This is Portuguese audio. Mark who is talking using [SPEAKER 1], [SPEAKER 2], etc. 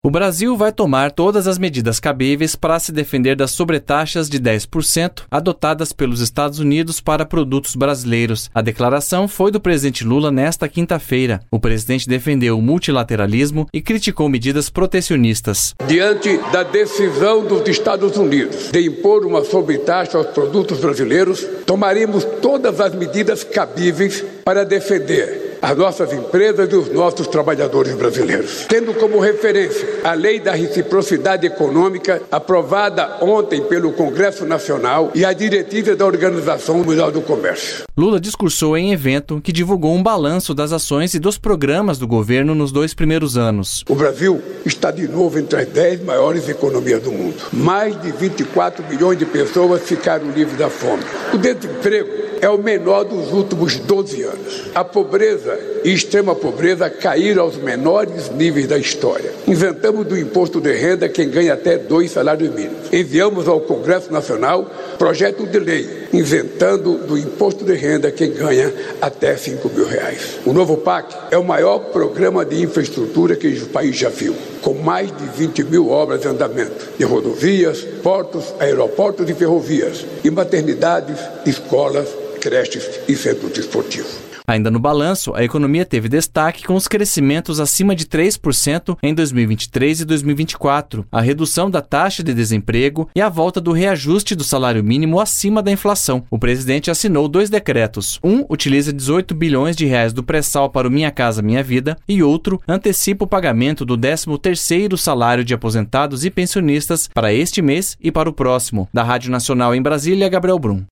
[SPEAKER 1] O Brasil vai tomar todas as medidas cabíveis para se defender das sobretaxas de 10% adotadas pelos Estados Unidos para produtos brasileiros. A declaração foi do presidente Lula nesta quinta-feira. O presidente defendeu o multilateralismo e criticou medidas protecionistas.
[SPEAKER 2] Diante da decisão dos Estados Unidos de impor uma sobretaxa aos produtos brasileiros, tomaremos todas as medidas cabíveis para defender as nossas empresas e os nossos trabalhadores brasileiros. Tendo como referência a Lei da Reciprocidade Econômica, aprovada ontem pelo Congresso Nacional, e a diretiva da Organização Mundial do Comércio.
[SPEAKER 1] Lula discursou em evento que divulgou um balanço das ações e dos programas do governo nos 2 primeiros anos.
[SPEAKER 2] O Brasil está de novo entre as 10 maiores economias do mundo. Mais de 24 milhões de pessoas ficaram livres da fome. O desemprego é o menor dos últimos 12 anos. A pobreza e extrema pobreza caíram aos menores níveis da história. Inventamos do imposto de renda quem ganha até 2 salários mínimos. Enviamos ao Congresso Nacional projeto de lei inventando do imposto de renda quem ganha até R$5.000. O novo PAC é o maior programa de infraestrutura que o país já viu, com mais de 20 mil obras em andamento, de rodovias, portos, aeroportos e ferrovias, e maternidades, escolas, creches e centros esportivos.
[SPEAKER 1] Ainda no balanço, a economia teve destaque com os crescimentos acima de 3% em 2023 e 2024, a redução da taxa de desemprego e a volta do reajuste do salário mínimo acima da inflação. O presidente assinou 2 decretos. Um utiliza 18 bilhões de reais do pré-sal para o Minha Casa Minha Vida e outro antecipa o pagamento do 13º salário de aposentados e pensionistas para este mês e para o próximo. Da Rádio Nacional em Brasília, Gabriel Brum.